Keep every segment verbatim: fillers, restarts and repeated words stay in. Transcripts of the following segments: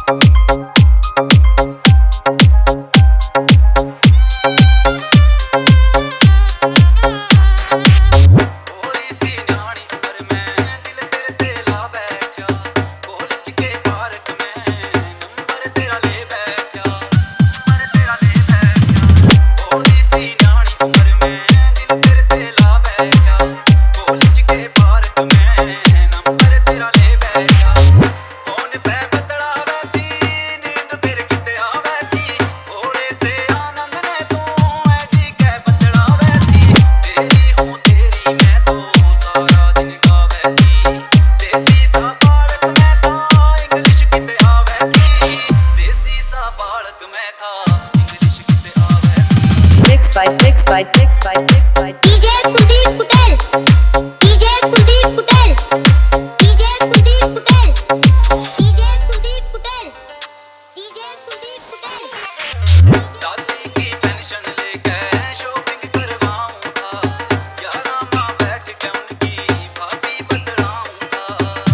Mixed by mixed by mixed by mixed by D J Kuldeep Patel, D J Kuldeep Patel, D J Kuldeep Patel, D J Kuldeep Patel, D J Kuldeep Patel। दादी की pension लेके shopping करवाऊंगा, यारा माँ बैठ के उनकी भाभी बदलाऊंगा।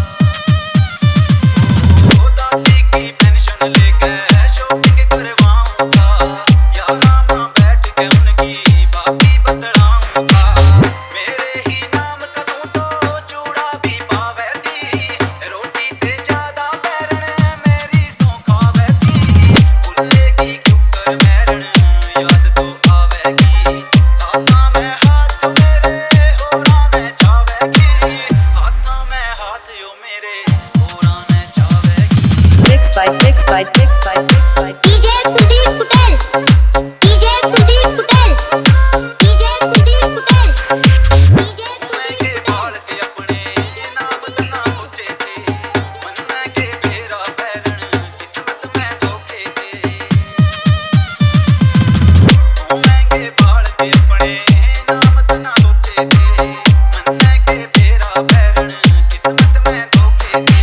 ओ दादी की पेंशन लेके शॉपिंग करवाऊंगा, यारा माँ बैठ के उनकी भाभी बदलाऊंगा। मेरे ही नाम का तू तो चूड़ा भी पावे थी, रोटी ते ज्यादा पैरण मेरी सौ खावे थी। भुल्लेगी क्यों कर मैरण याद तो आवेगी, हाथां में हाथ मेरे होरां ने चावेगी, हाथां में हाथ यो मेरे होरां ने चावेगी। mixed by mixed by mixed by mixed by D J Kuldeep Patel, D J Kuldeep Patel, D J Kuldeep Patel, D J महंगे बाल के अपने ना बदलना सोचे थे, मन में के फेरा पैरण किस्मत में धोखे थे। महंगे बाल के अपने ना बदलना सोचे थे, मन में के फेरा पैरण किस्मत में धोखे थे।